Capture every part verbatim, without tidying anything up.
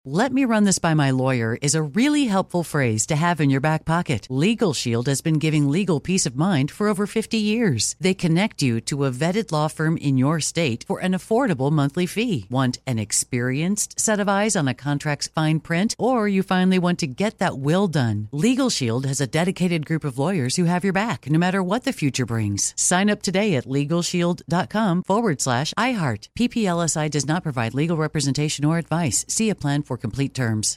"Let me run this by my lawyer" is a really helpful phrase to have in your back pocket. Legal Shield has been giving legal peace of mind for over fifty years. They connect you to a vetted law firm in your state for an affordable monthly fee. Want an experienced set of eyes on a contract's fine print? Or you finally want to get that will done? Legal Shield has a dedicated group of lawyers who have your back, no matter what the future brings. Sign up today at LegalShield.com forward slash iHeart. P P L S I does not provide legal representation or advice. See a plan for complete terms.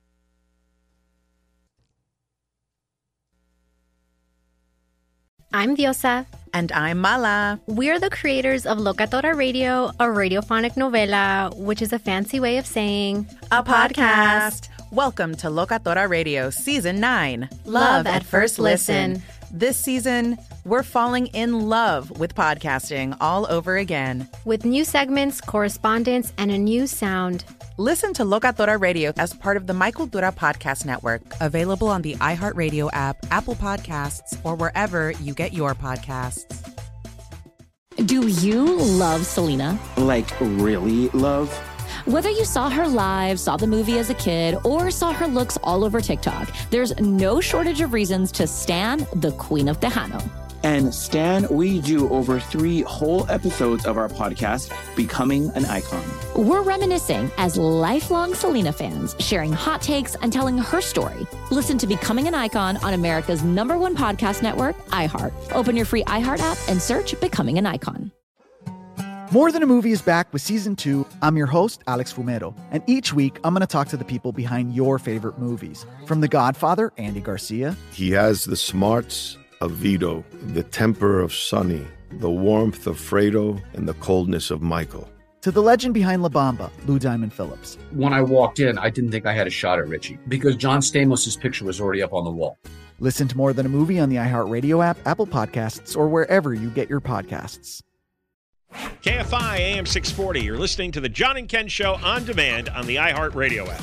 I'm Diosa. And I'm Mala. We're the creators of Locatora Radio, a radiophonic novela, which is a fancy way of saying a podcast. Welcome to Locatora Radio Season nine. Love at First Listen. This season, we're falling in love with podcasting all over again. With new segments, correspondence, and a new sound. Listen to Locatora Radio as part of the My Cultura Podcast Network. Available on the iHeartRadio app, Apple Podcasts, or wherever you get your podcasts. Do you love Selena? Like, really love? Whether you saw her live, saw the movie as a kid, or saw her looks all over TikTok, there's no shortage of reasons to stan the Queen of Tejano. And Stan, we do over three whole episodes of our podcast, Becoming an Icon. We're reminiscing as lifelong Selena fans, sharing hot takes and telling her story. Listen to Becoming an Icon on America's number one podcast network, iHeart. Open your free iHeart app and search Becoming an Icon. More Than a Movie is back with Season two. I'm your host, Alex Fumero, and each week I'm going to talk to the people behind your favorite movies. From The Godfather, Andy Garcia. He has the smarts of Vito, the temper of Sonny, the warmth of Fredo, and the coldness of Michael. To the legend behind La Bamba, Lou Diamond Phillips. When I walked in, I didn't think I had a shot at Richie because John Stamos' picture was already up on the wall. Listen to More Than a Movie on the iHeartRadio app, Apple Podcasts, or wherever you get your podcasts. K F I A M six forty. You're listening to the John and Ken Show on demand on the iHeartRadio app.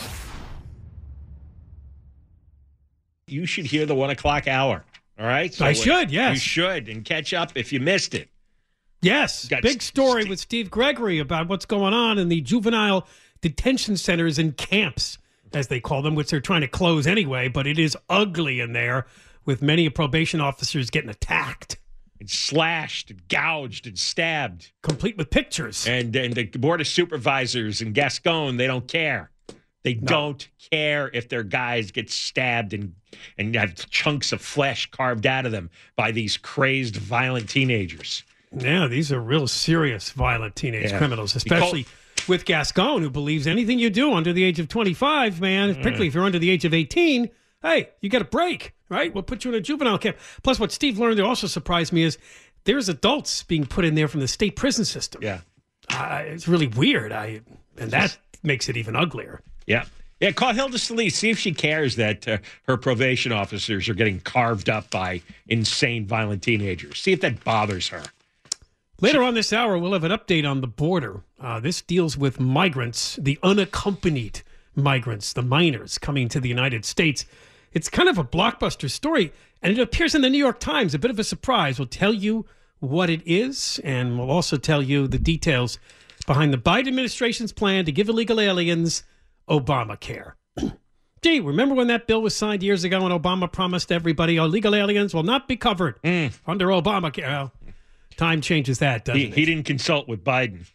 You should hear the one o'clock hour. All right? So I should, yes. You should, and catch up if you missed it. Yes. Got Big story Steve. with Steve Gregory about what's going on in the juvenile detention centers and camps, as they call them, which they're trying to close anyway, but it is ugly in there with many probation officers getting attacked. And slashed, and gouged, and stabbed. Complete with pictures. And, and the Board of Supervisors in Gascon, they don't care. They No. don't care if their guys get stabbed and, and have chunks of flesh carved out of them by these crazed, violent teenagers. Yeah, these are real serious, violent teenage Yeah. criminals, especially with Gascon, who believes anything you do under the age of twenty-five, man, particularly if you're under the age of eighteen, hey, you got a break, right? We'll put you in a juvenile camp. Plus, what Steve learned that also surprised me is there's adults being put in there from the state prison system. Yeah. Uh, it's really weird. I And that makes it even uglier. Yeah. Yeah, call Hilda Solis. See if she cares that uh, her probation officers are getting carved up by insane, violent teenagers. See if that bothers her. Later on this hour, we'll have an update on the border. Uh, this deals with migrants, the unaccompanied migrants, the minors coming to the United States. It's kind of a blockbuster story, and it appears in the New York Times. A bit of a surprise. We'll tell you what it is, and we'll also tell you the details behind the Biden administration's plan to give illegal aliens Obamacare. Gee, remember when that bill was signed years ago and Obama promised everybody illegal aliens will not be covered Mm. under Obamacare? Well, time changes that, doesn't He, it? he didn't consult with Biden.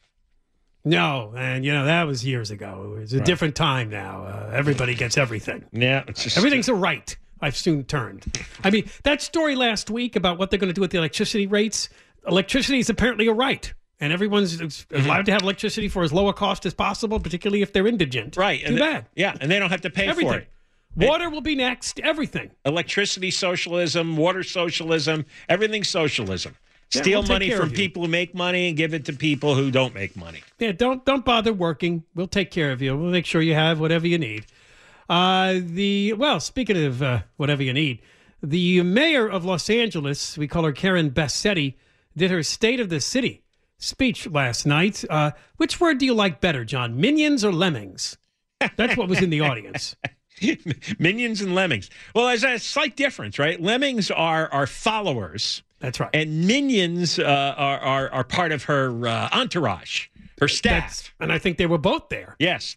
No, and you know, that was years ago. It was a Right. different time now. Uh, everybody gets everything. Yeah, it's just Everything's a right. I've soon turned. I mean, that story last week about what they're going to do with the electricity rates, electricity is apparently a right. And everyone's Mm-hmm. allowed to have electricity for as low a cost as possible, particularly if they're indigent. right. Too and they- bad. yeah, and they don't have to pay Everything. for it. Water will be next. Everything. Electricity socialism, water socialism, everything's socialism. Yeah, Steal we'll take money care from of you. people who make money and give it to people who don't make money. Yeah, don't don't bother working. We'll take care of you. We'll make sure you have whatever you need. Uh, the well, speaking of uh, whatever you need, the mayor of Los Angeles, we call her Karen Bassetti, did her State of the City speech last night. Uh, which word do you like better, John? Minions or lemmings? That's what was in the audience. Minions and lemmings. Well, there's a slight difference, right? Lemmings are are followers. That's right. And minions uh, are, are are part of her uh, entourage, her staff. That's, and I think they were both there. Yes.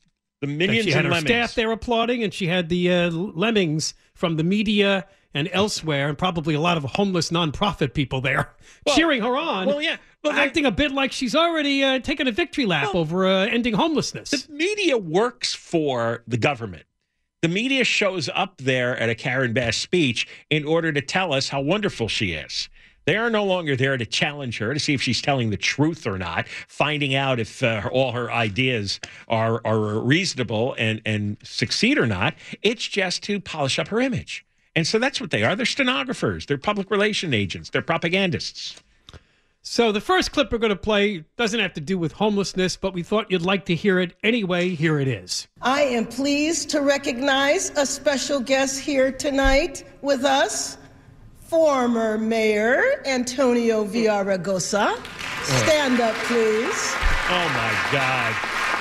The minions she had and her lemmings. staff there applauding, and she had the uh, lemmings from the media and elsewhere, and probably a lot of homeless nonprofit people there Well, cheering her on. well, yeah. Well, acting a bit like she's already uh, taken a victory lap over uh, ending homelessness. The media works for the government. The media shows up there at a Karen Bass speech in order to tell us how wonderful she is. They are no longer there to challenge her, to see if she's telling the truth or not, finding out if uh, her, all her ideas are, are reasonable and, and succeed or not. It's just to polish up her image. And so that's what they are. They're stenographers. They're public relation agents. They're propagandists. So the first clip we're going to play doesn't have to do with homelessness, but we thought you'd like to hear it anyway. Here it is. I am pleased to recognize a special guest here tonight with us, former Mayor Antonio Villaraigosa. Stand up, please. Oh, my God.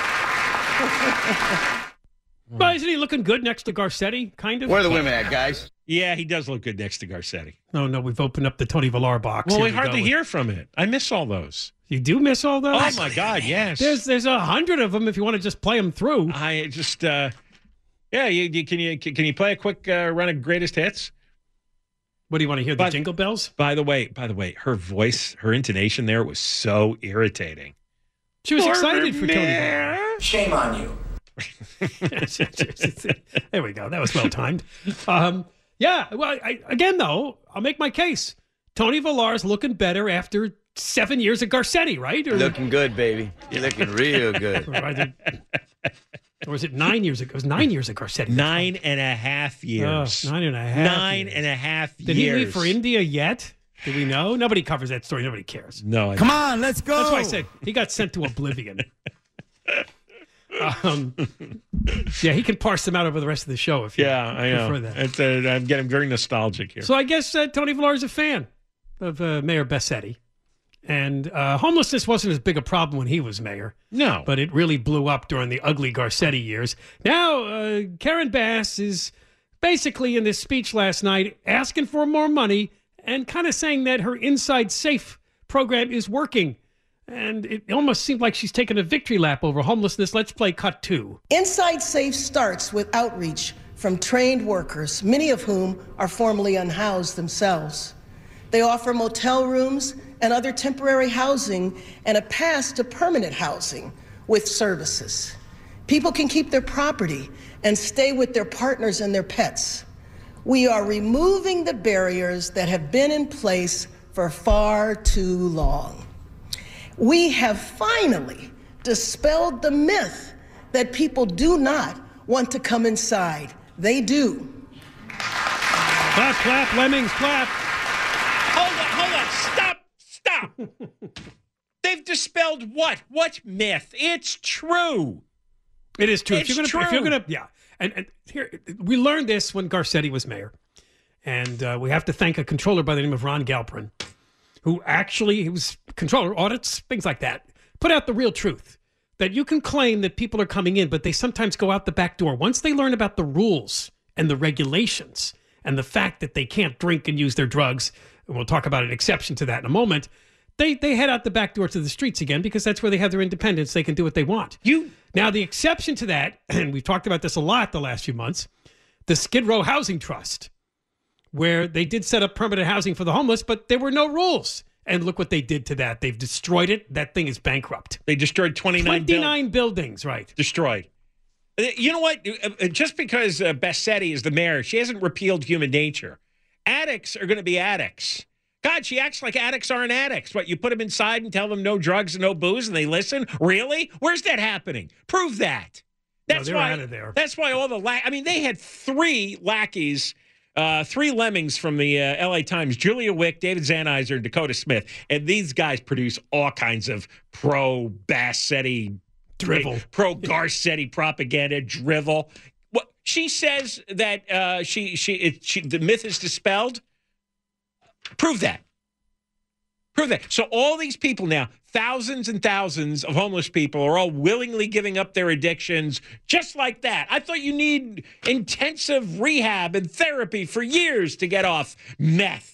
But isn't he looking good next to Garcetti, kind of? Where are the women at, guys? Yeah, he does look good next to Garcetti. No, no, we've opened up the Tony Villar box. Well, Here we hardly go. hear from it. I miss all those. You do miss all those? Oh, my God, yes. There's there's a hundred of them if you want to just play them through. I just, uh, yeah, you, you, can you can you play a quick uh, run of greatest hits? What do you want to hear, the by, jingle bells? By the way, by the way, her voice, her intonation there was so irritating. She was Former excited for Tony mayor. Villar. Shame on you. There we go. That was well timed. Um, yeah. Well, I, again, though, I'll make my case. Tony Villar's looking better after seven years at Garcetti, right? Or, Looking good, baby. You're looking real good. or, either, or was it nine years ago? It was nine years at Garcetti. Nine and a half years. Oh, nine and a half. Nine years. and a half Did years. he leave for India yet? Do we know? Nobody covers that story. Nobody cares. No. I Come on, let's go. That's why I said he got sent to oblivion. Um, yeah, he can parse them out over the rest of the show if you Yeah, I know. prefer that. It's, uh, I'm getting very nostalgic here. So I guess uh, Tony Villar is a fan of uh, Mayor Bassetti. And uh, homelessness wasn't as big a problem when he was mayor. No. But it really blew up during the ugly Garcetti years. Now, uh, Karen Bass is basically in this speech last night asking for more money and kind of saying that her Inside Safe program is working. And it almost seemed like she's taking a victory lap over homelessness. Let's play cut two. Inside Safe starts with outreach from trained workers, many of whom are formerly unhoused themselves. They offer motel rooms and other temporary housing and a path to permanent housing with services. People can keep their property and stay with their partners and their pets. We are removing the barriers that have been in place for far too long. We have finally dispelled the myth that people do not want to come inside. They do. Clap, clap, lemmings, clap. Hold on, hold on. Stop, stop. They've dispelled what? What myth? It's true. It is true. It's if you're gonna, If true. you're gonna, yeah. And, and here, we learned this when Garcetti was mayor. And uh, we have to thank a controller by the name of Ron Galperin, who actually, he was controller, audits, things like that, put out the real truth. That you can claim that people are coming in, but they sometimes go out the back door. Once they learn about the rules and the regulations and the fact that they can't drink and use their drugs, and we'll talk about an exception to that in a moment, they they head out the back door to the streets again because that's where they have their independence. They can do what they want. You Now, the exception to that, and we've talked about this a lot the last few months, the Skid Row Housing Trust, where they did set up permanent housing for the homeless, but there were no rules. And look what they did to that. They've destroyed it. That thing is bankrupt. They destroyed twenty-nine, twenty-nine buildings, right. Destroyed. Uh, You know what? Uh, Just because uh, Bassetti is the mayor, she hasn't repealed human nature. Addicts are going to be addicts. God, she acts like addicts aren't addicts. What, you put them inside and tell them no drugs and no booze and they listen? Really? Where's that happening? Prove that. That's No, they're why, out of there. That's why all the, la- I mean, they had three lackeys, uh, three lemmings from the uh, L A Times, Julia Wick, David Zanizer, and Dakota Smith. And these guys produce all kinds of pro-Bassetti drivel, pro-Garcetti propaganda drivel. What she says that uh, she she, it, she the myth is dispelled. Prove that. Prove that. So all these people now, thousands and thousands of homeless people, are all willingly giving up their addictions just like that. I thought you need intensive rehab and therapy for years to get off meth.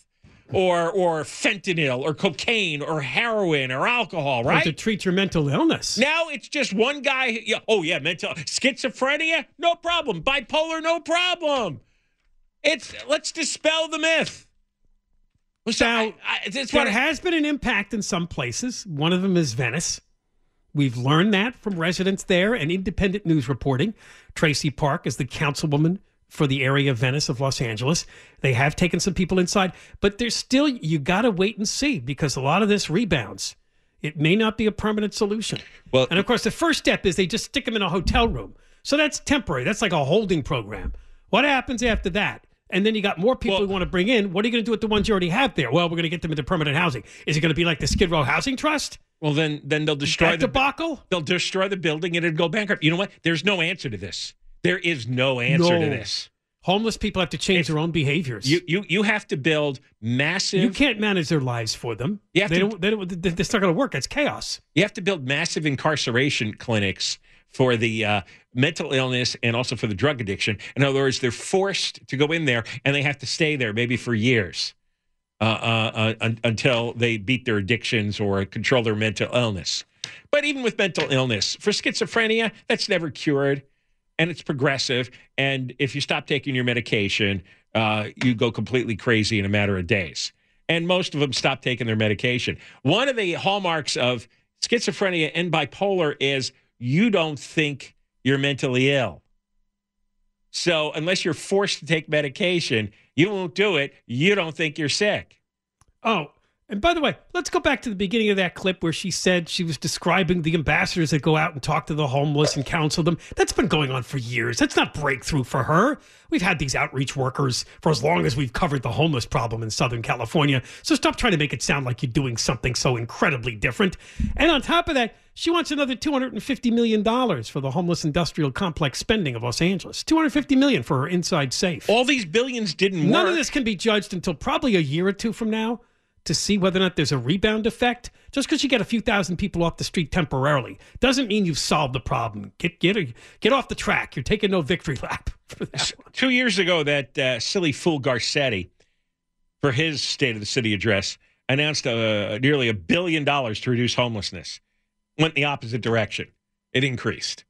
or or fentanyl or cocaine or heroin or alcohol, right? Or to treat your mental illness. Now it's just one guy. Yeah, oh, yeah, mental schizophrenia, no problem. Bipolar, no problem. It's let's dispel the myth. So now, I, I, it's there what I, has been an impact in some places. One of them is Venice. We've learned that from residents there and independent news reporting. Tracy Park is the councilwoman for the area of Venice of Los Angeles. They have taken some people inside, but there's still, you got to wait and see because a lot of this rebounds. It may not be a permanent solution. Well, and of course, the first step is they just stick them in a hotel room. So that's temporary. That's like a holding program. What happens after that? And then you got more people well, who want to bring in. What are you going to do with the ones you already have there? Well, we're going to get them into permanent housing. Is it going to be like the Skid Row Housing Trust? Well, then then they'll destroy the debacle. They'll destroy the building and it'll go bankrupt. You know what? There's no answer to this. There is no answer no. to this. Homeless people have to change it's, their own behaviors. You you you have to build massive. You can't manage their lives for them. You have they to, don't. They don't. It's not going to work. It's chaos. You have to build massive incarceration clinics for the uh, mental illness and also for the drug addiction. In other words, they're forced to go in there and they have to stay there maybe for years uh, uh, uh, un- until they beat their addictions or control their mental illness. But even with mental illness, for schizophrenia, that's never cured and it's progressive. And if you stop taking your medication, uh, you go completely crazy in a matter of days. And most of them stop taking their medication. One of the hallmarks of schizophrenia and bipolar is you don't think you're mentally ill. So unless you're forced to take medication, you won't do it. You don't think you're sick. Oh, and by the way, let's go back to the beginning of that clip where she said she was describing the ambassadors that go out and talk to the homeless and counsel them. That's been going on for years. That's not breakthrough for her. We've had these outreach workers for as long as we've covered the homeless problem in Southern California. So stop trying to make it sound like you're doing something so incredibly different. And on top of that, she wants another two hundred fifty million dollars for the homeless industrial complex spending of Los Angeles. two hundred fifty million dollars for her inside safe. All these billions didn't work. None of this can be judged until probably a year or two from now to see whether or not there's a rebound effect. Just because you get a few thousand people off the street temporarily doesn't mean you've solved the problem. Get get get off the track. You're taking no victory lap for that one. Two years ago, that uh, silly fool Garcetti, for his State of the City address, announced uh, nearly a billion dollars to reduce homelessness. Went the opposite direction. It increased.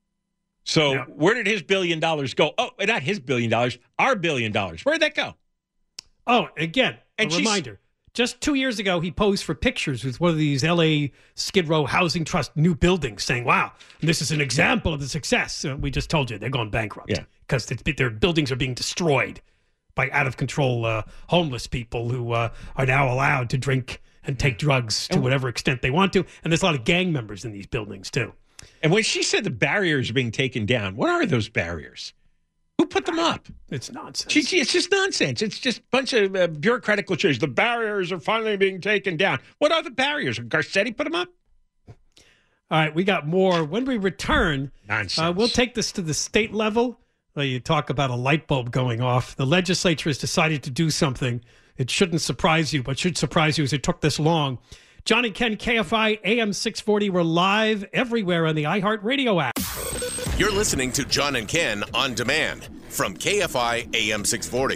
So yeah. Where did his billion dollars go? Oh, not his billion dollars, our billion dollars. Where'd that go? Oh, again, and a reminder. Just two years ago, he posed for pictures with one of these L A Skid Row Housing Trust new buildings saying, wow, this is an example of the success. Uh, we just told you they're going bankrupt because yeah. their buildings are being destroyed by out-of-control uh, homeless people who uh, are now allowed to drink and take drugs to whatever extent they want to. And there's a lot of gang members in these buildings, too. And when she said the barriers are being taken down, what are those barriers? Who put them up? It's nonsense. She, it's just nonsense. It's just a bunch of uh, bureaucratic cliches. The barriers are finally being taken down. What are the barriers? Garcetti put them up? All right, we got more. When we return, nonsense. Uh, we'll take this to the state level. Uh, you talk about a light bulb going off. The legislature has decided to do something. It shouldn't surprise you, but should surprise you as it took this long. John and Ken, K F I, A M six forty. We're live everywhere on the iHeartRadio app. You're listening to John and Ken on demand from K F I A M six forty.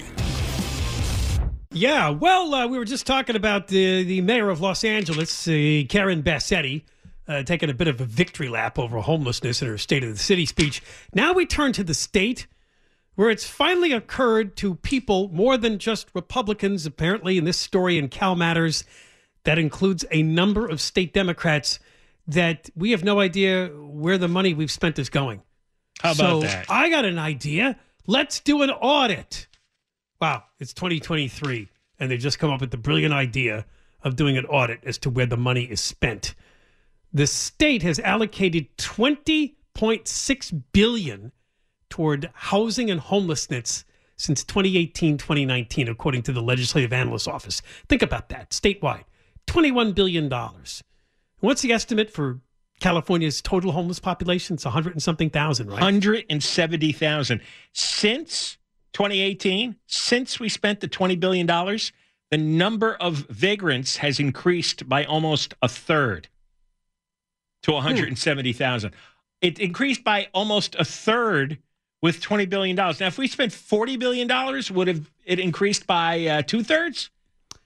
Yeah, well, uh, we were just talking about the, the mayor of Los Angeles, uh, Karen Bassetti, uh, taking a bit of a victory lap over homelessness in her State of the City speech. Now we turn to the state, where it's finally occurred to people more than just Republicans, apparently, in this story in Cal Matters, that includes a number of state Democrats, that we have no idea where the money we've spent is going. How about so that? I got an idea. Let's do an audit. Wow, it's twenty twenty-three, and they've just come up with the brilliant idea of doing an audit as to where the money is spent. The state has allocated twenty point six billion dollars toward housing and homelessness since twenty eighteen, twenty nineteen, according to the Legislative Analyst's Office. Think about that, statewide, twenty-one billion dollars. What's the estimate for California's total homeless population? It's one hundred and something thousand, right? one hundred seventy thousand. Since twenty eighteen, since we spent the twenty billion dollars, the number of vagrants has increased by almost a third to one hundred seventy thousand. Hmm. It increased by almost a third with twenty billion dollars. Now, if we spent forty billion dollars, would have it increased by uh, two-thirds?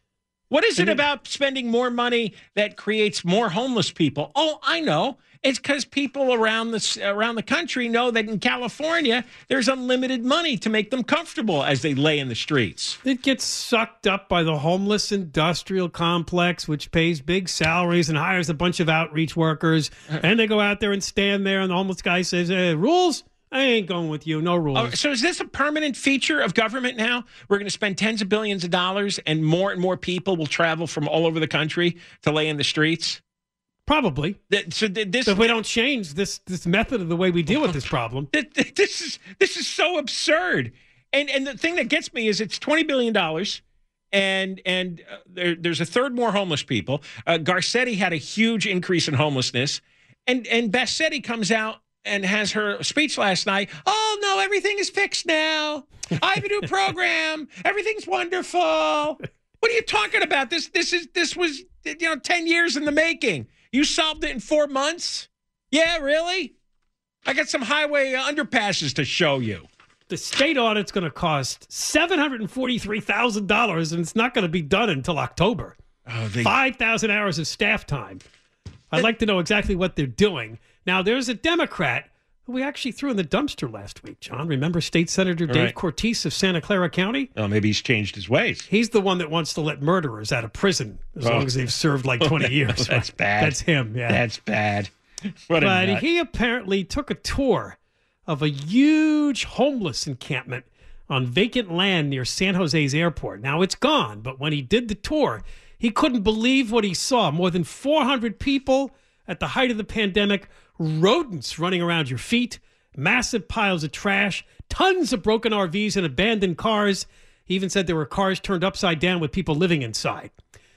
What is it about spending more money that creates more homeless people? Oh, I know. It's because people around the around the country know that in California, there's unlimited money to make them comfortable as they lay in the streets. It gets sucked up by the homeless industrial complex, which pays big salaries and hires a bunch of outreach workers. And they go out there and stand there, and the homeless guy says, hey, rules? I ain't going with you. No rules. Oh, so is this a permanent feature of government now? We're going to spend tens of billions of dollars, and more and more people will travel from all over the country to lay in the streets? Probably. So this, so if we don't change this this method of the way we deal with this problem. This is this is so absurd. And and the thing that gets me is it's twenty billion dollars, and and uh, there, there's a third more homeless people. Uh, Garcetti had a huge increase in homelessness, and and Bassetti comes out and has her speech last night. Oh no, everything is fixed now. I have a new program. Everything's wonderful. What are you talking about? This this is this was you know ten years in the making. You solved it in four months? Yeah, really? I got some highway underpasses to show you. The state audit's going to cost seven hundred forty-three thousand dollars, and it's not going to be done until October. Oh, they... five thousand hours of staff time. I'd like to know exactly what they're doing. Now, there's a Democrat who we actually threw in the dumpster last week, John. Remember State Senator Dave right. Cortese of Santa Clara County? Oh, maybe he's changed his ways. He's the one that wants to let murderers out of prison as oh. long as they've served like twenty oh, years. That's bad. That's him, yeah. That's bad. What but a he apparently took a tour of a huge homeless encampment on vacant land near San Jose's airport. Now, it's gone, but when he did the tour, he couldn't believe what he saw. More than four hundred people at the height of the pandemic, rodents running around your feet, massive piles of trash, tons of broken R Vs and abandoned cars. He even said there were cars turned upside down with people living inside.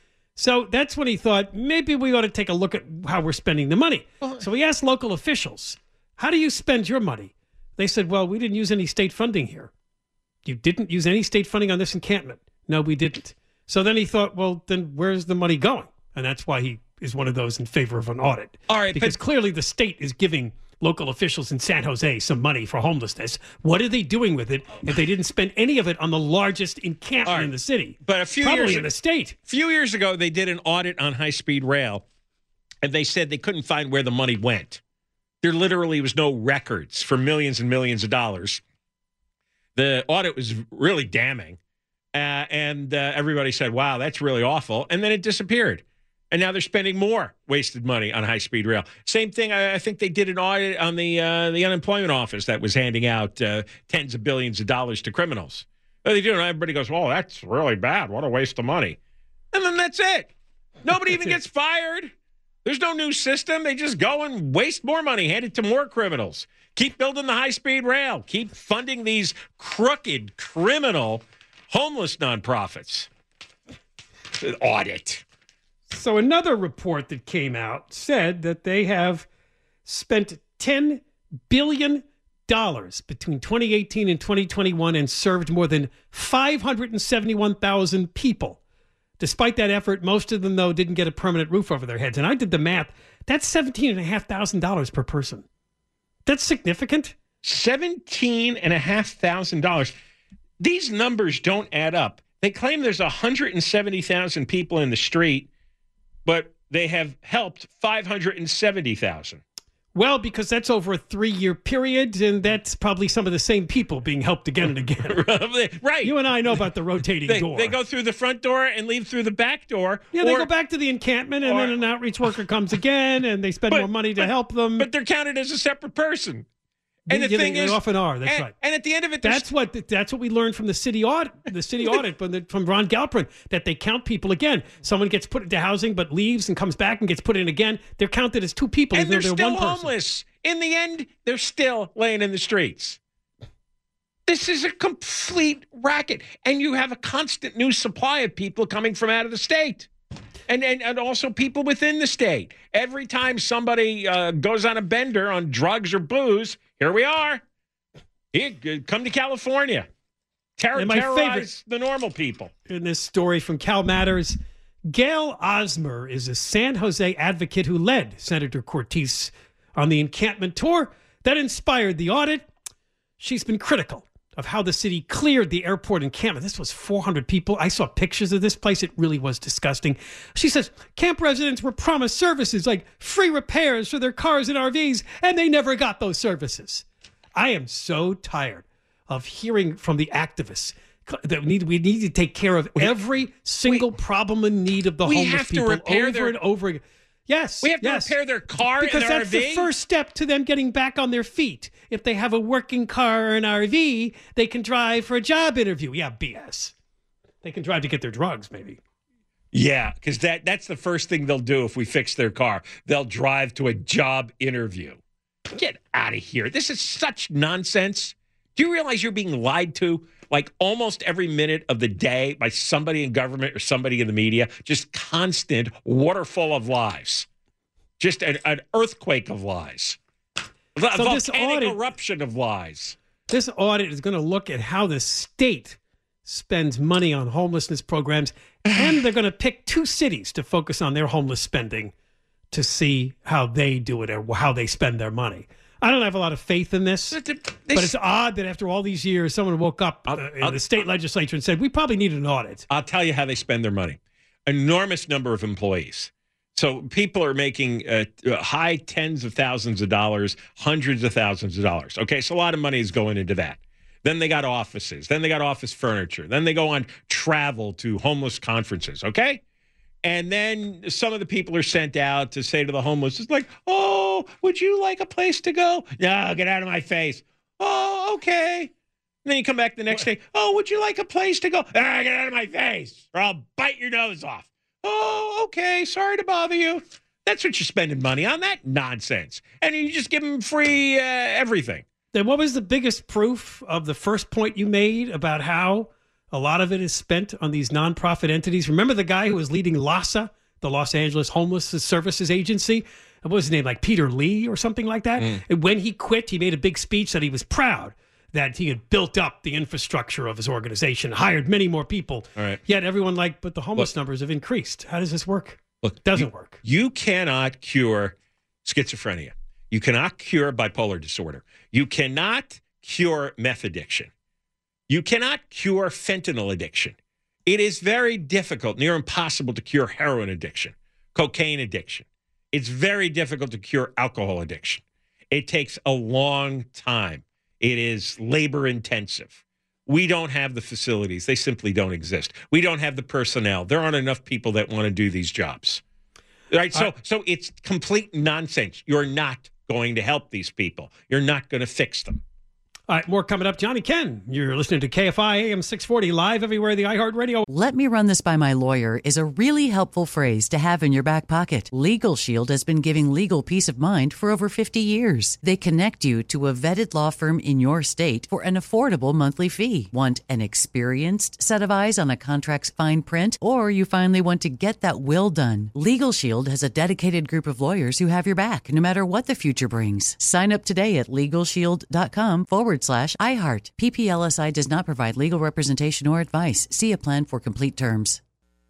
So that's when he thought, maybe we ought to take a look at how we're spending the money. So he asked local officials, how do you spend your money? They said, well, we didn't use any state funding here. You didn't use any state funding on this encampment? No, we didn't. So then he thought, well, then where's the money going? And that's why he is one of those in favor of an audit. All right, because but- clearly the state is giving local officials in San Jose some money for homelessness. What are they doing with it if they didn't spend any of it on the largest encampment right. in the city? But a few Probably years in the state. A few years ago, they did an audit on high-speed rail, and they said they couldn't find where the money went. There literally was no records for millions and millions of dollars. The audit was really damning, uh, and uh, everybody said, wow, that's really awful. And then it disappeared. And now they're spending more wasted money on high-speed rail. Same thing, I, I think they did an audit on the uh, the unemployment office that was handing out uh, tens of billions of dollars to criminals. What they do, and everybody goes, well, that's really bad. What a waste of money. And then that's it. Nobody even gets fired. There's no new system. They just go and waste more money, hand it to more criminals. Keep building the high-speed rail. Keep funding these crooked, criminal, homeless nonprofits. Audit. So another report that came out said that they have spent ten billion dollars between twenty eighteen and twenty twenty-one and served more than five hundred seventy-one thousand people. Despite that effort, most of them, though, didn't get a permanent roof over their heads. And I did the math. That's seventeen thousand five hundred dollars per person. That's significant. seventeen thousand five hundred dollars. These numbers don't add up. They claim there's one hundred seventy thousand people in the street, but they have helped five hundred seventy thousand. Well, because that's over a three-year period, and that's probably some of the same people being helped again and again. Right. You and I know about the rotating they, door. They go through the front door and leave through the back door. Yeah, or, they go back to the encampment, and or, then an outreach worker comes again, and they spend but, more money to but, help them. But they're counted as a separate person. And yeah, the thing they, is, they often are. That's and, right. And at the end of it, that's what that's what we learned from the city audit. The city audit from, the, from Ron Galperin, that they count people again. Someone gets put into housing, but leaves and comes back and gets put in again. They're counted as two people. And they're, they're, they're still one person. homeless. In the end, they're still laying in the streets. This is a complete racket, and you have a constant new supply of people coming from out of the state. And, and and also people within the state. Every time somebody uh, goes on a bender on drugs or booze, here we are. Here, come to California. Terror, my terrorize favorite, the normal people. In this story from Cal Matters, Gail Osmer is a San Jose advocate who led Senator Cortese on the encampment tour that inspired the audit. She's been critical of how the city cleared the airport encampment. This was four hundred people. I saw pictures of this place. It really was disgusting. She says camp residents were promised services like free repairs for their cars and R Vs, and they never got those services. I am so tired of hearing from the activists that we need, we need to take care of every single we, problem and need of the we homeless have to people repair over their, and over again. Yes. We have to yes. repair their car because and their that's R V? The first step to them getting back on their feet. If they have a working car or an R V, they can drive for a job interview. Yeah, B S. They can drive to get their drugs, maybe. Yeah, because that, that's the first thing they'll do if we fix their car. They'll drive to a job interview. Get out of here. This is such nonsense. Do you realize you're being lied to like almost every minute of the day by somebody in government or somebody in the media? Just constant waterfall of lies. Just an, an earthquake of lies. A so volcanic this audit, eruption of lies. This audit is going to look at how the state spends money on homelessness programs, and they're going to pick two cities to focus on their homeless spending to see how they do it or how they spend their money. I don't have a lot of faith in this, but it's odd that after all these years, someone woke up uh, in I'll, the state legislature and said, we probably need an audit. I'll tell you how they spend their money. Enormous number of employees. So people are making uh, high tens of thousands of dollars, hundreds of thousands of dollars. Okay, so a lot of money is going into that. Then they got offices. Then they got office furniture. Then they go on travel to homeless conferences, okay? And then some of the people are sent out to say to the homeless, it's like, oh, would you like a place to go? No, get out of my face. Oh, okay. And then you come back the next what? day. Oh, would you like a place to go? Ah, get out of my face or I'll bite your nose off. Oh, okay. Sorry to bother you. That's what you're spending money on, that nonsense. And you just give them free uh, everything. Then what was the biggest proof of the first point you made about how a lot of it is spent on these nonprofit entities? Remember the guy who was leading LAHSA, the Los Angeles Homeless Services Agency? What was his name, like Peter Lee or something like that? Mm. And when he quit, he made a big speech that he was proud that he had built up the infrastructure of his organization, hired many more people. All right. Yet everyone like, but the homeless Look, numbers have increased. How does this work? Look, it doesn't you, work. You cannot cure schizophrenia. You cannot cure bipolar disorder. You cannot cure meth addiction. You cannot cure fentanyl addiction. It is very difficult, near impossible to cure heroin addiction, cocaine addiction. It's very difficult to cure alcohol addiction. It takes a long time. It is labor intensive. We don't have the facilities. They simply don't exist. We don't have the personnel. There aren't enough people that want to do these jobs. Right? So, uh, so it's complete nonsense. You're not going to help these people. You're not going to fix them. All right, more coming up. Johnny Ken, you're listening to K F I A M six forty, live everywhere, the iHeartRadio. Let me run this by my lawyer is a really helpful phrase to have in your back pocket. Legal Shield has been giving legal peace of mind for over fifty years. They connect you to a vetted law firm in your state for an affordable monthly fee. Want an experienced set of eyes on a contract's fine print? Or you finally want to get that will done? Legal Shield has a dedicated group of lawyers who have your back, no matter what the future brings. Sign up today at LegalShield.com forward slash iHeart. P P L S I does not provide legal representation or advice. See a plan for complete terms.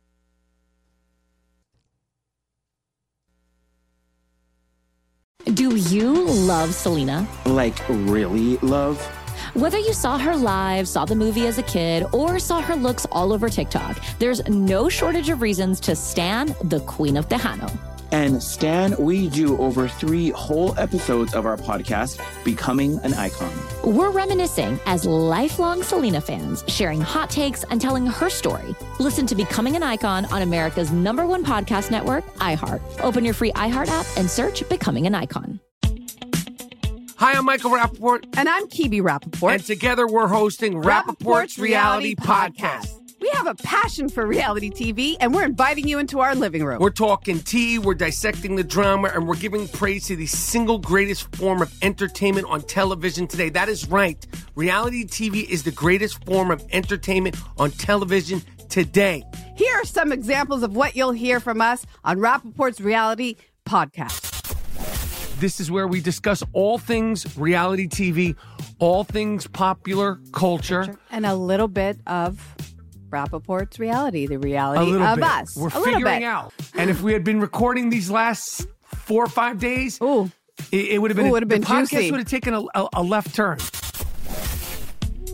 Do you love Selena? Like, really love? Whether you saw her live, saw the movie as a kid, or saw her looks all over TikTok, there's no shortage of reasons to stan the Queen of Tejano. And Stan, we do over three whole episodes of our podcast, Becoming an Icon. We're reminiscing as lifelong Selena fans, sharing hot takes and telling her story. Listen to Becoming an Icon on America's number one podcast network, iHeart. Open your free iHeart app and search Becoming an Icon. Hi, I'm Michael Rappaport. And I'm Kibi Rappaport. And together we're hosting Rappaport's, Rappaport's Reality, Reality Podcast. Podcast. We have a passion for reality T V, and we're inviting you into our living room. We're talking tea, we're dissecting the drama, and we're giving praise to the single greatest form of entertainment on television today. That is right. Reality T V is the greatest form of entertainment on television today. Here are some examples of what you'll hear from us on Rappaport's Reality Podcast. This is where we discuss all things reality T V, all things popular culture. And a little bit of Rappaport's reality, the reality of bit. us. We're a figuring out. And if we had been recording these last four or five days, Ooh. it, it would have been, Ooh, a, would have been the podcast juicy. would have taken a, a, a left turn.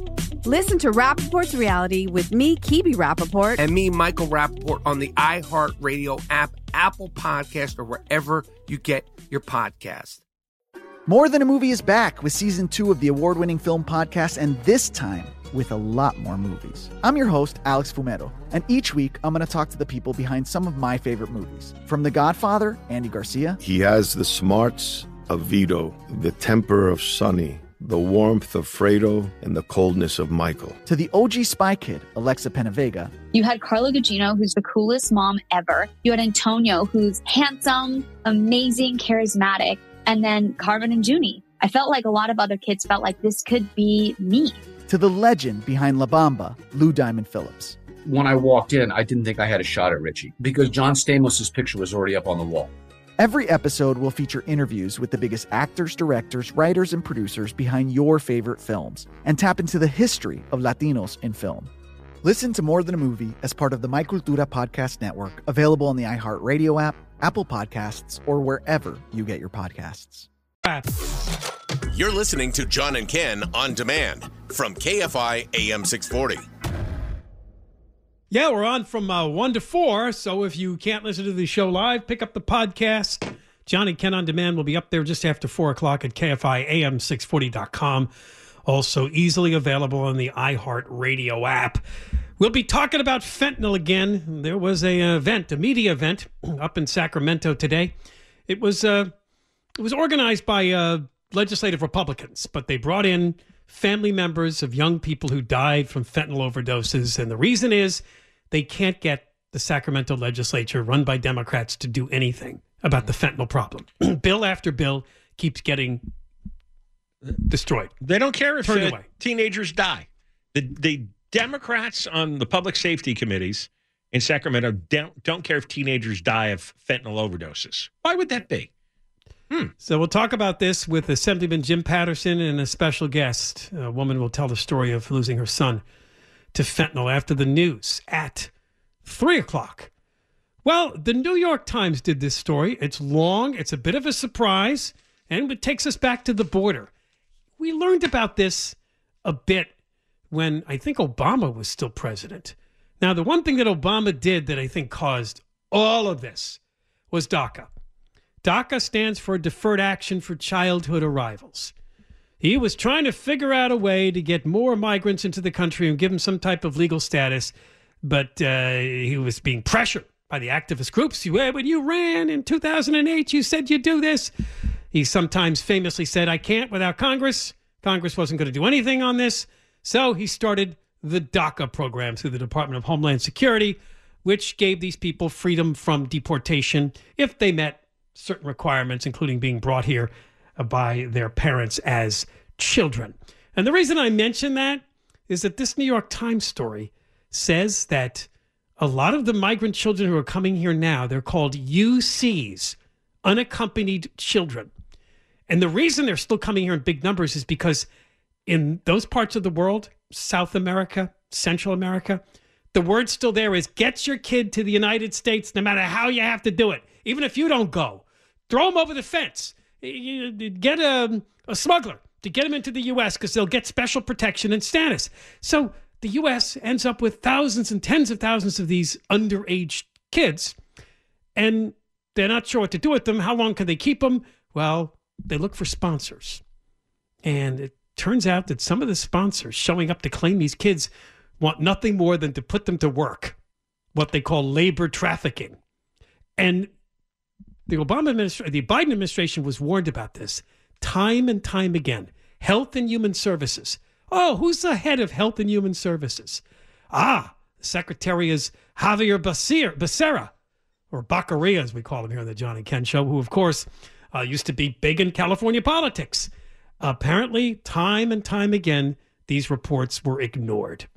Listen to Rappaport's Reality with me, Kibi Rappaport. And me, Michael Rappaport, on the iHeartRadio app, Apple Podcast, or wherever you get your podcast. More Than a Movie is back with season two of the award-winning film podcast, and this time with a lot more movies. I'm your host, Alex Fumero, and each week I'm going to talk to the people behind some of my favorite movies. From The Godfather, Andy Garcia. He has the smarts of Vito, the temper of Sonny, the warmth of Fredo, and the coldness of Michael. To the O G Spy Kid, Alexa Penavega. You had Carla Gugino, who's the coolest mom ever. You had Antonio, who's handsome, amazing, charismatic. And then Carmen and Junie. I felt like a lot of other kids felt like this could be me. To the legend behind La Bamba, Lou Diamond Phillips. When I walked in, I didn't think I had a shot at Richie because John Stamos' picture was already up on the wall. Every episode will feature interviews with the biggest actors, directors, writers, and producers behind your favorite films and tap into the history of Latinos in film. Listen to More Than a Movie as part of the My Cultura Podcast Network, available on the iHeartRadio app, Apple Podcasts, or wherever you get your podcasts. You're listening to John and Ken on demand from K F I A M six forty. Yeah, we're on from uh, one to four, so if you can't listen to the show live, pick up the podcast. John and Ken on Demand will be up there just after four o'clock at K F I A M six forty dot com. Also easily available on the iHeartRadio app. We'll be talking about fentanyl again. There was a event, a media event up in Sacramento today. It was uh, it was organized by uh, legislative Republicans, but they brought in family members of young people who died from fentanyl overdoses. And the reason is they can't get the Sacramento legislature run by Democrats to do anything about the fentanyl problem. Bill after bill keeps getting destroyed. They don't care if Turned uh, away. teenagers die. The, the Democrats on the public safety committees in Sacramento don't, don't care if teenagers die of fentanyl overdoses. Why would that be? Hmm. So we'll talk about this with Assemblyman Jim Patterson and a special guest. A woman will tell the story of losing her son to fentanyl after the news at three o'clock. Well, the New York Times did this story. It's long. It's a bit of a surprise, and it takes us back to the border. We learned about this a bit when I think Obama was still president. Now, the one thing that Obama did that I think caused all of this was DACA. DACA stands for Deferred Action for Childhood Arrivals. He was trying to figure out a way to get more migrants into the country and give them some type of legal status, but uh, he was being pressured by the activist groups. Well, when you ran in two thousand eight, you said you'd do this. He sometimes famously said, I can't without Congress. Congress wasn't going to do anything on this. So he started the DACA program through the Department of Homeland Security, which gave these people freedom from deportation if they met certain requirements, including being brought here by their parents as children. And the reason I mention that is that this New York Times story says that a lot of the migrant children who are coming here now, they're called U Cs, unaccompanied children. And the reason they're still coming here in big numbers is because in those parts of the world, South America, Central America, the word still there is get your kid to the United States no matter how you have to do it. Even if you don't go, throw them over the fence. You get a, a smuggler to get them into the U S because they'll get special protection and status. So the U S ends up with thousands and tens of thousands of these underage kids, and they're not sure what to do with them. How long can they keep them? Well, they look for sponsors. And it turns out that some of the sponsors showing up to claim these kids want nothing more than to put them to work, what they call labor trafficking. And the Obama administration, the Biden administration was warned about this time and time again. Health and Human Services. Oh, who's the head of Health and Human Services? Ah, the secretary is Javier Becerra, or Baccaria, as we call him here on the John and Ken Show, who, of course, uh, used to be big in California politics. Apparently, time and time again, these reports were ignored.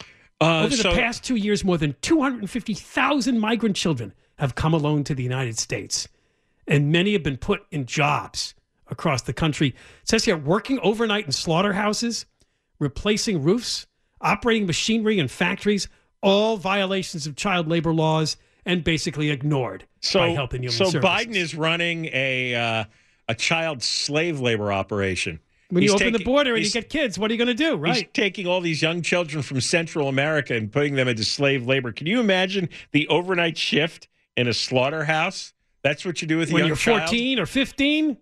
Uh, Over the so- past two years, more than two hundred fifty thousand migrant children have come alone to the United States, and many have been put in jobs across the country. It says here, working overnight in slaughterhouses, replacing roofs, operating machinery in factories, all violations of child labor laws, and basically ignored So, by Health and Human so Services. Biden is running a uh, a child slave labor operation. When He's you open taking- the border and you he's- get kids, what are you going to do, right? He's taking all these young children from Central America and putting them into slave labor. Can you imagine the overnight shift in a slaughterhouse? That's what you do with a when young you're child? fourteen or fifteen?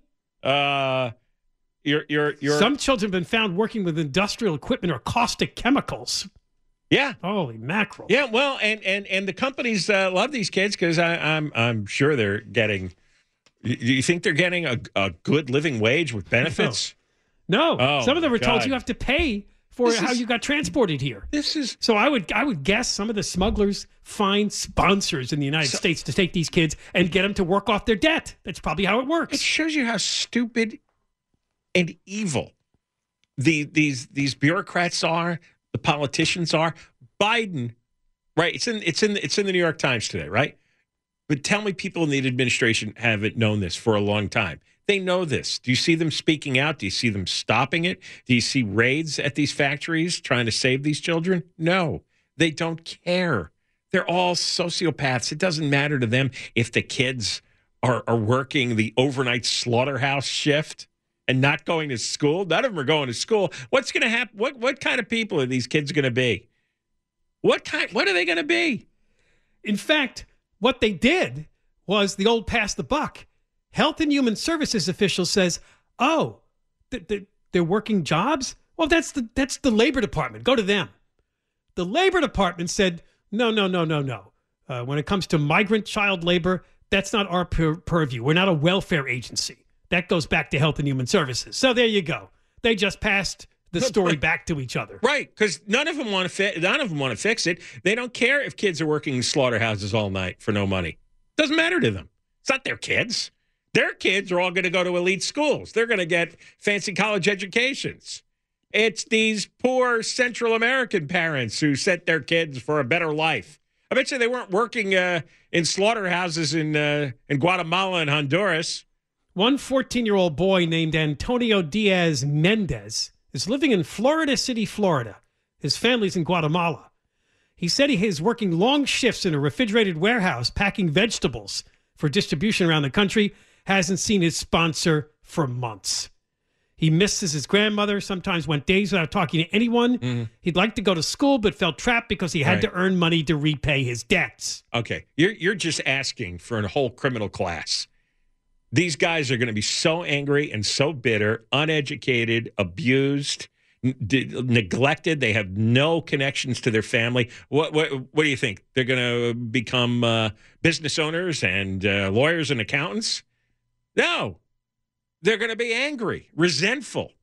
Uh, you're, you're, you're, Some children have been found working with industrial equipment or caustic chemicals. Yeah. Holy mackerel. Yeah, well, and and and the companies uh, love these kids because I'm I'm sure they're getting. Do you think they're getting a, a good living wage with benefits? No. Oh, Some of them my were told God. you have to pay for This how is- you got transported here. This is so I would I would guess some of the smugglers find sponsors in the United So- States to take these kids and get them to work off their debt. That's probably how it works. It shows you how stupid and evil the these these bureaucrats are, the politicians are. Biden, right? It's in it's in it's in the New York Times today, right? But tell me, people in the administration haven't known this for a long time. They know this. Do you see them speaking out? Do you see them stopping it? Do you see raids at these factories trying to save these children? No, they don't care. They're all sociopaths. It doesn't matter to them if the kids are, are working the overnight slaughterhouse shift and not going to school. None of them are going to school. What's going to happen? What what kind of people are these kids going to be? What kind? What are they going to be? In fact, what they did was the old pass the buck. Health and Human Services official says, "Oh, th- th- they're working jobs. Well, that's the that's the Labor Department. Go to them." The Labor Department said, "No, no, no, no, no. Uh, when it comes to migrant child labor, that's not our pur- purview. We're not a welfare agency. That goes back to Health and Human Services." So there you go. They just passed the story back to each other. Right, because none of them want to fi- none of them want to fix it. They don't care if kids are working in slaughterhouses all night for no money. Doesn't matter to them. It's not their kids. Their kids are all going to go to elite schools. They're going to get fancy college educations. It's these poor Central American parents who sent their kids for a better life. I bet you they weren't working uh, in slaughterhouses in uh, in Guatemala and Honduras. One fourteen-year-old boy named Antonio Diaz Mendez is living in Florida City, Florida. His family's in Guatemala. He said he is working long shifts in a refrigerated warehouse packing vegetables for distribution around the country, hasn't seen his sponsor for months. He misses his grandmother, sometimes went days without talking to anyone. Mm-hmm. He'd like to go to school, but felt trapped because he had Right. to earn money to repay his debts. Okay, you're you're just asking for a whole criminal class. These guys are going to be so angry and so bitter, uneducated, abused, n- d- neglected. They have no connections to their family. What what what do you think? They're going to become uh, business owners and uh, lawyers and accountants? No, they're going to be angry, resentful.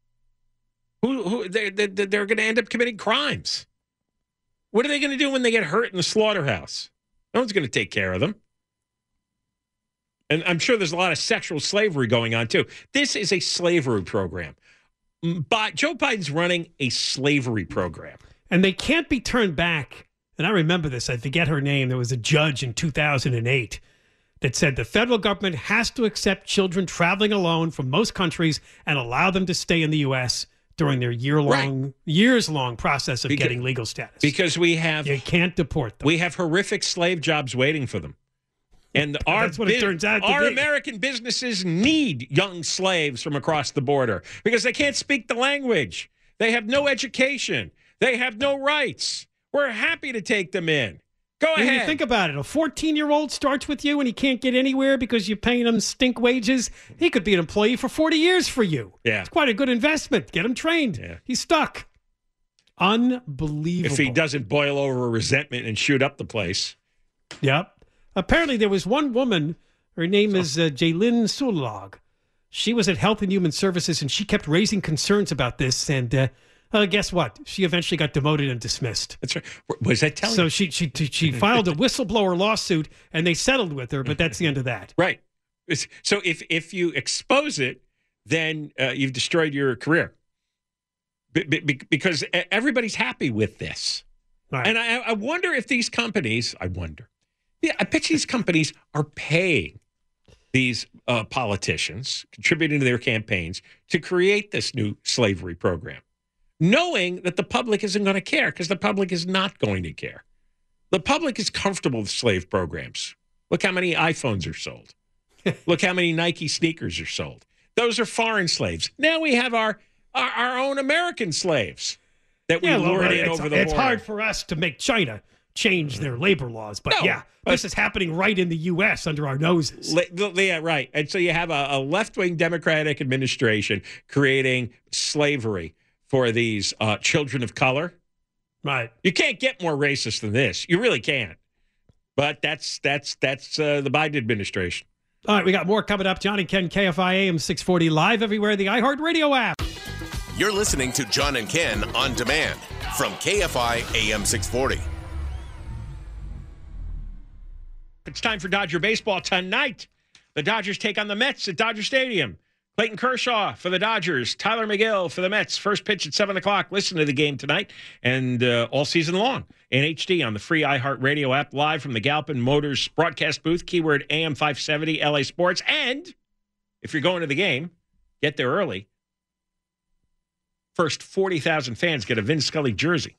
Who who they they they're going to end up committing crimes. What are they going to do when they get hurt in the slaughterhouse? No one's going to take care of them. And I'm sure there's a lot of sexual slavery going on, too. This is a slavery program. But Joe Biden's running a slavery program. And they can't be turned back. And I remember this. I forget her name. There was a judge in two thousand eight that said the federal government has to accept children traveling alone from most countries and allow them to stay in the U S during their year-long, right. years-long process of because, getting legal status. Because we have... You can't deport them. We have horrific slave jobs waiting for them. And our, That's what it turns out to our be. American businesses need young slaves from across the border because they can't speak the language. They have no education. They have no rights. We're happy to take them in. Go and ahead. You think about it. A fourteen-year-old starts with you and he can't get anywhere because you're paying him stink wages. He could be an employee for forty years for you. Yeah. It's quite a good investment. Get him trained. Yeah. He's stuck. Unbelievable. If he doesn't boil over resentment and shoot up the place. Yep. Apparently, there was one woman, her name is uh, Jaylin Sulog. She was at Health and Human Services, and she kept raising concerns about this. And uh, uh, guess what? She eventually got demoted and dismissed. That's right. Was that telling? So she she she filed a whistleblower lawsuit, and they settled with her, but that's the end of that. Right. It's, so if, if you expose it, then uh, you've destroyed your career. Be, be, because everybody's happy with this. Right. And I, I wonder if these companies, I wonder, Yeah, I bet these companies are paying these uh, politicians, contributing to their campaigns, to create this new slavery program, knowing that the public isn't going to care because the public is not going to care. The public is comfortable with slave programs. Look how many iPhones are sold. Look how many Nike sneakers are sold. Those are foreign slaves. Now we have our our, our own American slaves that we Yeah, well, lured in it's, over the it's border. hard for us to make China change their labor laws. But No, yeah, but- this is happening right in the U S under our noses. Le- Yeah, right. And so you have a, a left-wing Democratic administration creating slavery for these uh, children of color. Right. You can't get more racist than this. You really can't. But that's that's that's uh, the Biden administration. All right, we got more coming up. John and Ken, K F I A M six forty, live everywhere, the iHeartRadio app. You're listening to John and Ken on demand from K F I A M six forty. It's time for Dodger baseball tonight. The Dodgers take on the Mets at Dodger Stadium. Clayton Kershaw for the Dodgers. Tyler McGill for the Mets. First pitch at seven o'clock. Listen to the game tonight and uh, all season long in H D on the free iHeartRadio app, live from the Galpin Motors broadcast booth, keyword A M five seventy L A Sports. And if you're going to the game, get there early. First forty thousand fans get a Vin Scully jersey.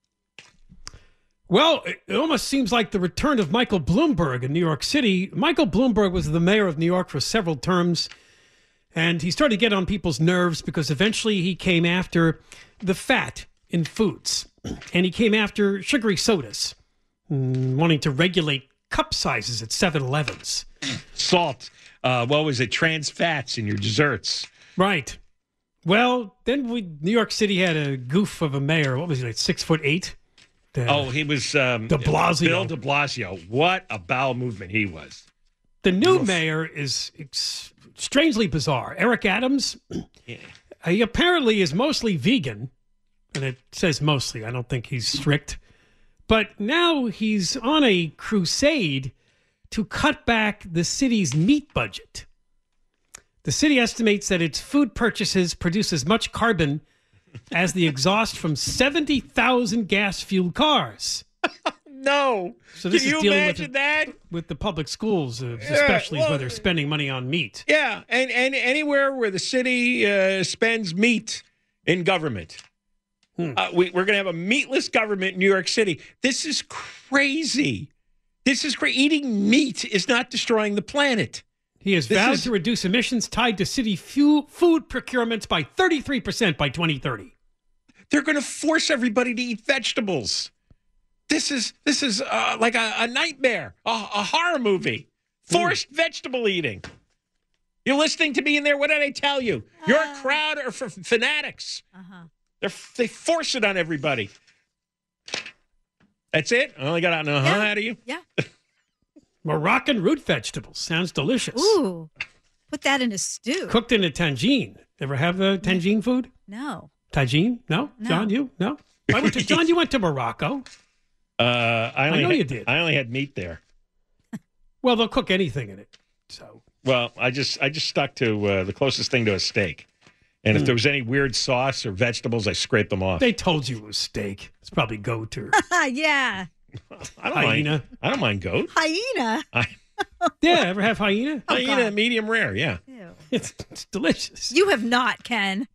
Well, it almost seems like the return of Michael Bloomberg in New York City. Michael Bloomberg was the mayor of New York for several terms, and he started to get on people's nerves because eventually he came after the fat in foods, and he came after sugary sodas, mm, wanting to regulate cup sizes at seven elevens. Salt. Uh, what was it? Trans fats in your desserts. Right. Well, then we, New York City had a goof of a mayor. What was he, like six foot eight? The, Oh, he was um, De Blasio. Bill de Blasio. What a bowel movement he was. The new mayor is ex- strangely bizarre. Eric Adams, Yeah. he apparently is mostly vegan, and it says mostly. I don't think he's strict. But now he's on a crusade to cut back the city's meat budget. The city estimates that its food purchases produce as much carbon as the exhaust from seventy thousand gas-fueled cars. No. So this Can you is dealing imagine with the, that? with the public schools, uh, Yeah, especially well, where they're spending money on meat. Yeah, and, and anywhere where the city uh, spends meat in government. Hmm. Uh, we, we're going to have a meatless government in New York City. This is crazy. This is crazy. Eating meat is not destroying the planet. He has This vowed is- to reduce emissions tied to city fu- food procurements by thirty-three percent by twenty thirty. They're going to force everybody to eat vegetables. This is this is uh, like a, a nightmare, a, a horror movie. Forced vegetable eating. You're listening to me in there. What did I tell you? Your crowd are for fanatics. Uh-huh. They're, they force it on everybody. That's it? I only got an uh-huh Yeah. out of you? Yeah. Moroccan root vegetables. Sounds delicious. Ooh. Put that in a stew. Cooked in a tangine. Ever have a tangine food? No. Tagine? No? No. John, you? No? I went to, John, you went to Morocco. Uh, I, only know had, you did. I only had meat there. Well, they'll cook anything in it. So Well, I just I just stuck to uh, the closest thing to a steak. And if Hmm. there was any weird sauce or vegetables, I scraped them off. they told you it was steak. It's probably goat or Yeah. I don't hyena. mind. I don't mind goat. Hyena. I, Yeah, ever have hyena? Oh, hyena, God. medium rare. Yeah. Ew. It's, it's delicious. You have not, Ken.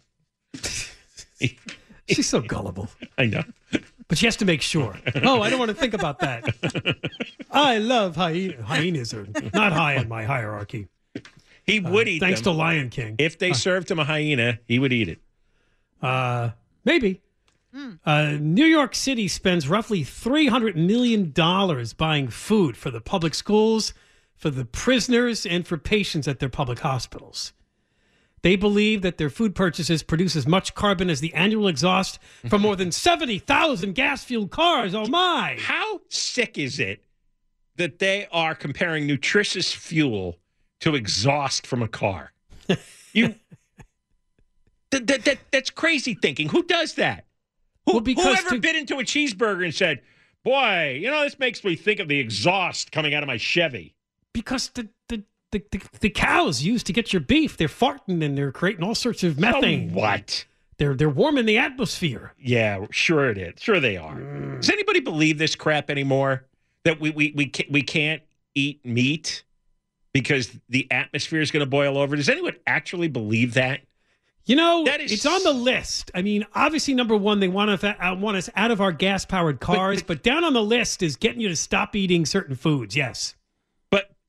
She's so gullible. I know. But she has to make sure. Oh, I don't want to think about that. I love hyena. Hyenas are not high in my hierarchy. He would Uh, eat thanks them. to Lion King. If they served him a hyena, he would eat it. Uh, maybe. Uh, New York City spends roughly three hundred million dollars buying food for the public schools, for the prisoners, and for patients at their public hospitals. They believe that their food purchases produce as much carbon as the annual exhaust from more than seventy thousand gas-fueled cars. Oh, my. How sick is it that they are comparing nutritious fuel to exhaust from a car? You, that, that, that, that's crazy thinking. Who does that? Who, Well, because whoever to- bit into a cheeseburger and said, boy, you know, this makes me think of the exhaust coming out of my Chevy? Because the, the, the, the, the cows used to get your beef, they're farting and they're creating all sorts of methane. Oh, what? They're, they're warming the atmosphere. Yeah, sure it is. Sure they are. Does anybody believe this crap anymore? That we we we can't, we can't eat meat because the atmosphere is going to boil over? Does anyone actually believe that? You know, That is- it's on the list. I mean, obviously, number one, they want, us, uh, want us out of our gas-powered cars, but, down on the list is getting you to stop eating certain foods, yes. But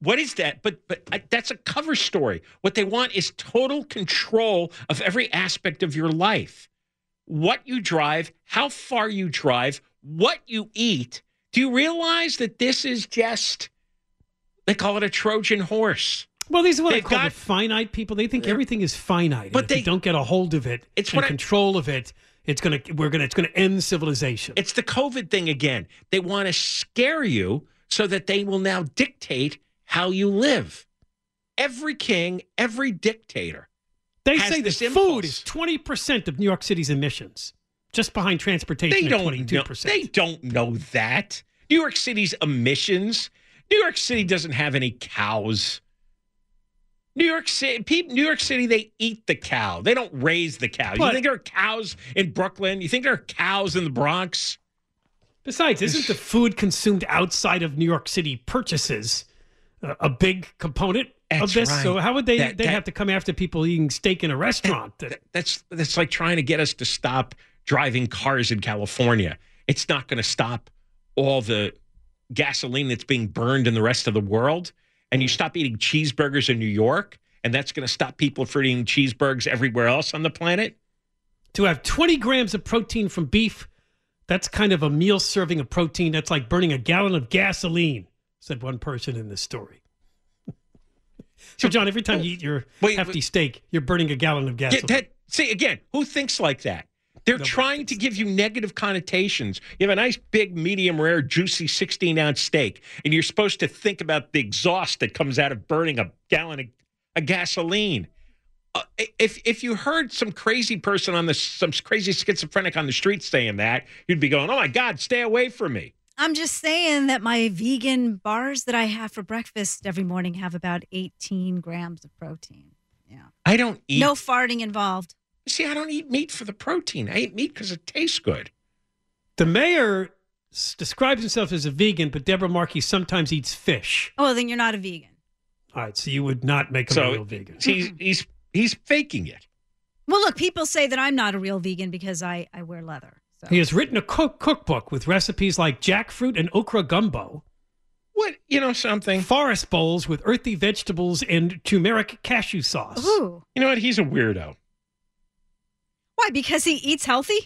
What is that? But but I, that's a cover story. What they want is total control of every aspect of your life. What you drive, how far you drive, what you eat. Do you realize that this is just, they call it a Trojan horse? Well, these are what They've I call got- the finite people. They think everything is finite. But and if they- you don't get a hold of it It's and what I- control of it, it's gonna we're gonna it's gonna end civilization. It's the COVID thing again. They want to scare you so that they will now dictate how you live. Every king, every dictator. They has say this that impulse. food is twenty percent of New York City's emissions, just behind transportation They at don't twenty-two know. percent. They don't know that. New York City's emissions. New York City doesn't have any cows. New York City, people, New York City, they eat the cow. They don't raise the cow. But- you think there are cows in Brooklyn? You think there are cows in the Bronx? Besides, isn't the food consumed outside of New York City purchases uh, a big component of That's this? right. So how would they That- they that- have to come after people eating steak in a restaurant? That, That's that's like trying to get us to stop driving cars in California. It's not going to stop all the gasoline that's being burned in the rest of the world. And you stop eating cheeseburgers in New York, and that's going to stop people from eating cheeseburgers everywhere else on the planet. to have twenty grams of protein from beef, that's kind of a meal serving of protein. That's like burning a gallon of gasoline, said one person in this story. So, John, every time you eat your Wait, hefty steak, you're burning a gallon of Yeah, gasoline. that, see, again, who thinks like that? They're trying to give you negative connotations. You have a nice, big, medium rare, juicy sixteen-ounce steak, and you're supposed to think about the exhaust that comes out of burning a gallon of, of gasoline. Uh, if if you heard some crazy person on the some crazy schizophrenic on the street saying that, you'd be going, "Oh my God, stay away from me." I'm just saying that my vegan bars that I have for breakfast every morning have about eighteen grams of protein. Yeah. I don't eat. No farting involved. See, I don't eat meat for the protein. I eat meat because it tastes good. The mayor s- describes himself as a vegan, but Deborah Markey sometimes eats fish. Oh, well, then you're not a vegan. All right, so you would not make him a So real vegan. he's he's he's faking it. Well, look, people say that I'm not a real vegan because I, I wear leather. So. He has written a cook cookbook with recipes like jackfruit and okra gumbo. What, you know something? Forest bowls with earthy vegetables and turmeric cashew sauce. Ooh. You know what? He's a weirdo. Why? Because he eats healthy?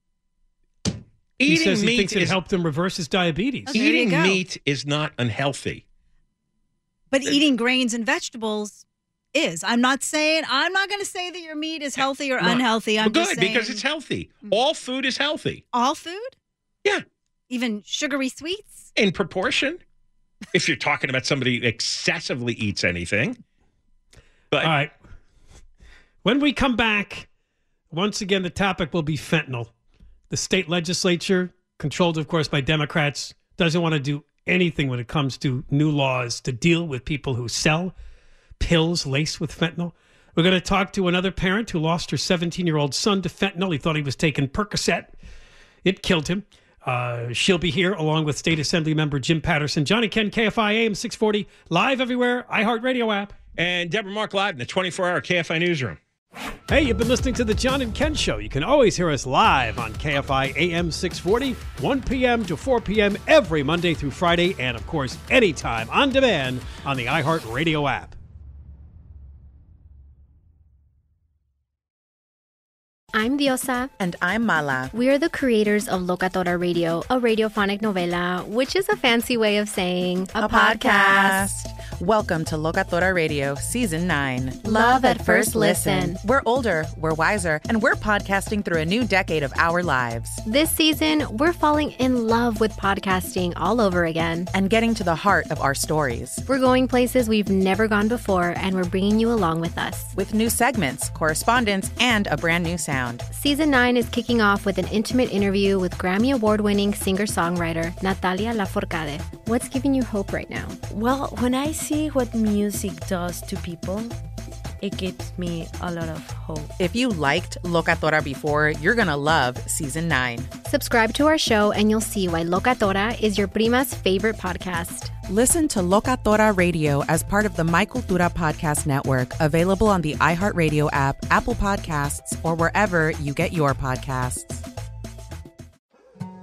He Eating says he meat thinks it is helped him reverse his diabetes. Oh, there you eating go. meat is not unhealthy. But eating grains and vegetables is. I'm not saying, I'm not going to say that your meat is healthy or No. unhealthy. I'm Well, just good, saying. because it's healthy. All food is healthy. All food? Yeah. Even sugary sweets? In proportion. If you're talking about somebody who excessively eats anything. But All right. When we come back, once again, the topic will be fentanyl. The state legislature, controlled, of course, by Democrats, doesn't want to do anything when it comes to new laws to deal with people who sell pills laced with fentanyl. We're going to talk to another parent who lost her seventeen-year-old son to fentanyl. He thought he was taking Percocet. It killed him. Uh, she'll be here along with State Assembly member Jim Patterson. Johnny Ken, K F I A M six forty, live everywhere, iHeartRadio app. And Deborah Mark live in the twenty-four hour K F I newsroom. Hey, you've been listening to the John and Ken Show. You can always hear us live on K F I A M six forty, one p.m. to four p.m. every Monday through Friday, and of course, anytime on demand on the iHeartRadio app. I'm Diosa. And I'm Mala. We are the creators of Locatora Radio, a radiophonic novela, which is a fancy way of saying A podcast. Welcome to Locatora Radio, Season nine. Love at first listen. We're older, we're wiser, and we're podcasting through a new decade of our lives. This season, we're falling in love with podcasting all over again. And getting to the heart of our stories. We're going places we've never gone before, and we're bringing you along with us. With new segments, correspondence, and a brand new sound. Season nine is kicking off with an intimate interview with Grammy Award-winning singer-songwriter Natalia Lafourcade. What's giving you hope right now? Well, when I see what music does to people, it gives me a lot of hope. If you liked Locatora before, you're going to love Season nine. Subscribe to our show and you'll see why Locatora is your prima's favorite podcast. Listen to Locatora Radio as part of the My Cultura Podcast Network, available on the iHeartRadio app, Apple Podcasts, or wherever you get your podcasts.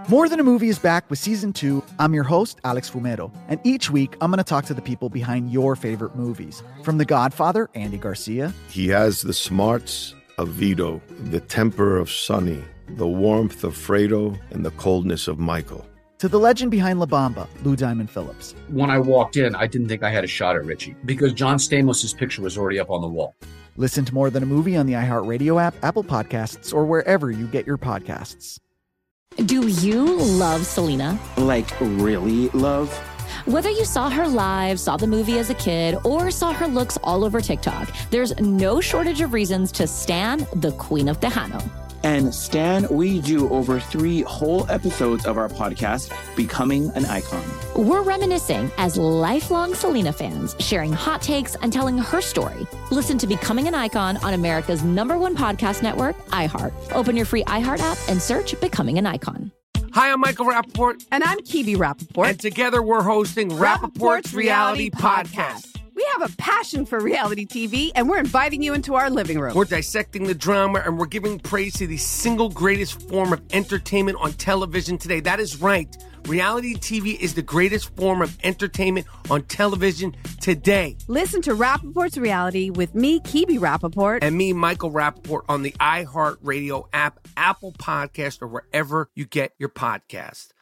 More Than a Movie is back with season two. I'm your host, Alex Fumero, and each week I'm going to talk to the people behind your favorite movies. From The Godfather, Andy Garcia. He has the smarts of Vito, the temper of Sonny, the warmth of Fredo, and the coldness of Michael. To the legend behind La Bamba, Lou Diamond Phillips. When I walked in, I didn't think I had a shot at Richie because John Stamos' picture was already up on the wall. Listen to More Than a Movie on the iHeartRadio app, Apple Podcasts, or wherever you get your podcasts. Do you love Selena? Like, really love? Whether you saw her live, saw the movie as a kid, or saw her looks all over TikTok, there's no shortage of reasons to stan the Queen of Tejano. And Stan, we do over three whole episodes of our podcast, Becoming an Icon. We're reminiscing as lifelong Selena fans, sharing hot takes and telling her story. Listen to Becoming an Icon on America's number one podcast network, iHeart. Open your free iHeart app and search Becoming an Icon. Hi, I'm Michael Rappaport. And I'm Kibi Rappaport. And together we're hosting Rappaport's Reality Podcast. We have a passion for reality T V, and we're inviting you into our living room. We're dissecting the drama, and we're giving praise to the single greatest form of entertainment on television today. That is right. Reality T V is the greatest form of entertainment on television today. Listen to Rappaport's Reality with me, Kibi Rappaport. And me, Michael Rappaport, on the iHeartRadio app, Apple Podcast, or wherever you get your podcast.